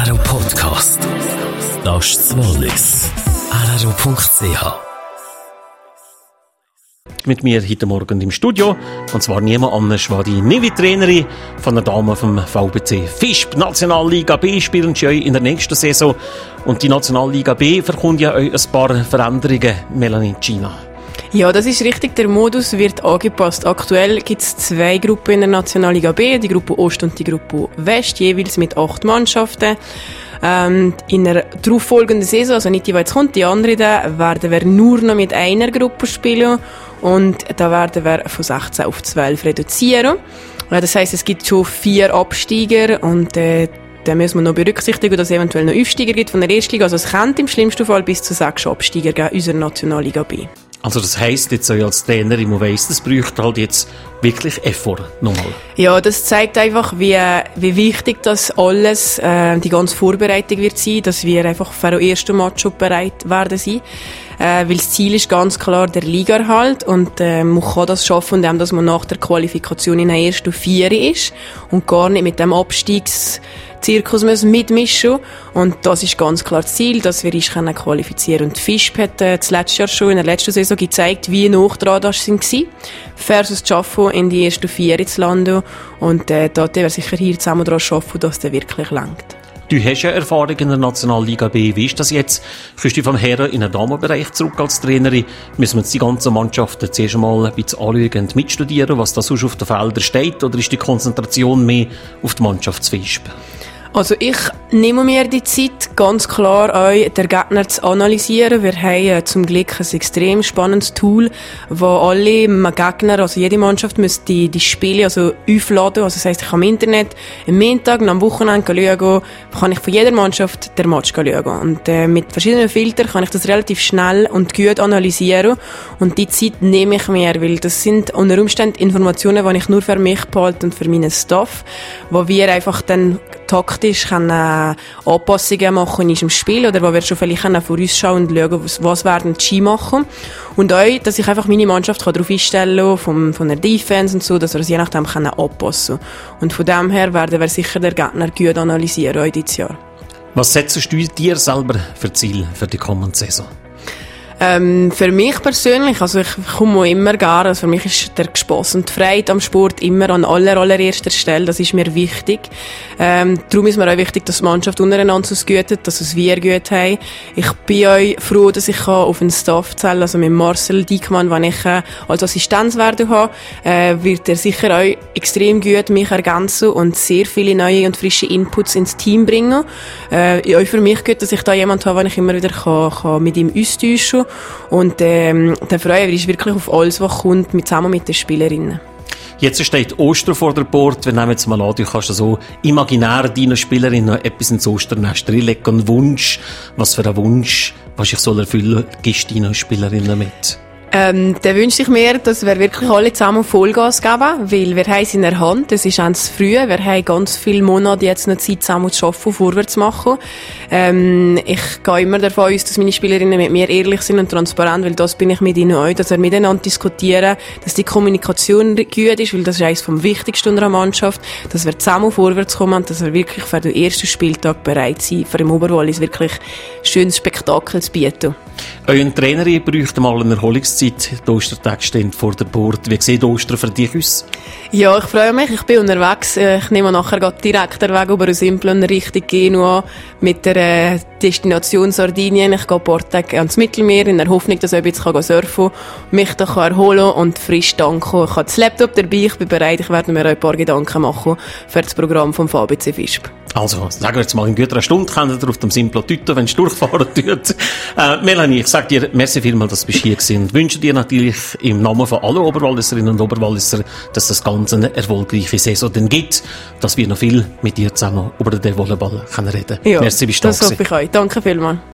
RRO Podcast. Das ist das Wallis. RRO.ch. Mit mir heute Morgen im Studio, und zwar niemand anders als die neue Trainerin von der Dame vom VBC Visp. Nationalliga B spielen sie in der nächsten Saison, und die Nationalliga B verkommt ja euch ein paar Veränderungen, Melanie Gina. Ja, das ist richtig. Der Modus wird angepasst. Aktuell gibt es 2 Gruppen in der Nationalliga B, die Gruppe Ost und die Gruppe West, jeweils mit 8 Mannschaften. In der darauffolgenden Saison, also nicht die, die jetzt kommt, die andere, da werden wir nur noch mit einer Gruppe spielen, und da werden wir von 16 auf 12 reduzieren. Das heisst, es gibt schon 4 Absteiger, und da müssen wir noch berücksichtigen, dass es eventuell noch Aufsteiger gibt von der Erstliga. Also es könnte im schlimmsten Fall bis zu 6 Absteiger geben in unserer Nationalliga B. Also das heisst jetzt als Trainerin, man weiss, das bräuchte halt jetzt wirklich Effort nochmal. Ja, das zeigt einfach, wie wichtig das alles, die ganze Vorbereitung wird sein, dass wir einfach für den ersten Match schon bereit werden sein. Weil das Ziel ist ganz klar der Ligaerhalt, und man kann das schaffen, indem dass man nach der Qualifikation in der ersten 4 ist und gar nicht mit dem Abstiegszirkus mitmischen. Und das ist ganz klar das Ziel, dass wir uns qualifizieren können. Und Visp hat das letzte Jahr schon in der letzten Saison gezeigt, wie nah dran das waren, versus zu schaffen, in die ersten 4 zu landen. Und da werden wir sicher hier zusammen daran arbeiten, dass der wirklich langt. Du hast ja Erfahrung in der Nationalliga B. Wie ist das jetzt? Kommst du vom Herren in den Damenbereich zurück als Trainerin? Müssen wir jetzt die ganze Mannschaft zuerst einmal ein bisschen anschauen und mitstudieren, was da sonst auf den Feldern steht? Oder ist die Konzentration mehr auf die Mannschaftsvisp? Also ich nehme mir die Zeit, ganz klar auch den Gegner zu analysieren. Wir haben zum Glück ein extrem spannendes Tool, wo alle Gegner, also jede Mannschaft, muss die Spiele also aufladen. Also das heisst, ich kann im Internet am Montag und am Wochenende schauen, kann ich von jeder Mannschaft den Match schauen. Und mit verschiedenen Filtern kann ich das relativ schnell und gut analysieren. Und die Zeit nehme ich mir, weil das sind unter Umständen Informationen, die ich nur für mich behalte und für meinen Staff, wo wir einfach dann taktisch Anpassungen machen in unserem Spiel, oder wo wir schon vielleicht vorausschauen und schauen, was werden die Ski machen. Und auch, dass ich einfach meine Mannschaft darauf einstellen kann, von der Defense und so, dass wir es je nachdem anpassen können. Und von dem her werden wir sicher den Gegner gut analysieren, auch dieses Jahr. Was setzt du dir selber für Ziel für die kommende Saison? Für mich persönlich, also ich komme immer gerne, also für mich ist der Spass und die Freude am Sport immer an allererster Stelle, das ist mir wichtig. Darum ist mir auch wichtig, dass die Mannschaft untereinander es gut hat, dass es wir gut haben. Ich bin auch froh, dass ich auf einen Staff zählen, also mit Marcel Diekmann, wenn ich als Assistenz werden habe, wird er sicher auch extrem gut mich ergänzen und sehr viele neue und frische Inputs ins Team bringen. Auch für mich gut, dass ich da jemanden habe, den ich immer wieder kann mit ihm austauschen kann. Und dann freue ich mich wirklich auf alles, was kommt, zusammen mit den Spielerinnen. Jetzt steht Ostern vor der Port. Wir nehmen jetzt mal an, du kannst so imaginär deinen Spielerinnen noch etwas ins Osternest reinlegen. Einen Wunsch. Was für einen Wunsch, was ich soll erfüllen, gibst du deinen Spielerinnen mit? Dann wünsche ich mir, dass wir wirklich alle zusammen Vollgas geben, weil wir haben es in der Hand. Es ist ganz früh. Wir haben ganz viele Monate jetzt noch Zeit, zusammen zu arbeiten, vorwärts zu machen. Ich gehe immer davon aus, dass meine Spielerinnen mit mir ehrlich sind und transparent, weil das bin ich mit ihnen auch, dass wir miteinander diskutieren, dass die Kommunikation gut ist, weil das ist eines vom Wichtigsten unserer Mannschaft, dass wir zusammen vorwärts kommen und dass wir wirklich für den ersten Spieltag bereit sind, für im Oberwallis wirklich ein schönes Spektakel zu bieten. Euer Trainerin bräuchte mal eine Erholungszeit. Die Ostertage stehen vor der Port. Wie sieht Ostern für dich aus? Ja, ich freue mich. Ich bin unterwegs. Ich nehme nachher direkt den Weg über Simplon Richtung Genua mit der Destination Sardinien. Ich gehe ein paar Tage ans Mittelmeer in der Hoffnung, dass ich jetzt surfen kann, mich da erholen und frisch tanken. Ich habe das Laptop dabei. Ich bin bereit. Ich werde mir ein paar Gedanken machen für das Programm vom VBC Visp. Also, sagen wir jetzt mal, in guter Stunde könnt ihr auf dem Simplo tüten, wenn es durchfahren tut. Melanie, ich sage dir, merci vielmals, dass du hier bist und wünsche dir natürlich im Namen von allen Oberwalliserinnen und Oberwalliser, dass das Ganze eine erfolgreiche Saison dann gibt, dass wir noch viel mit dir zusammen über den Volleyball reden können. Ja, merci, bist du da das hoffe ich auch. Danke vielmals.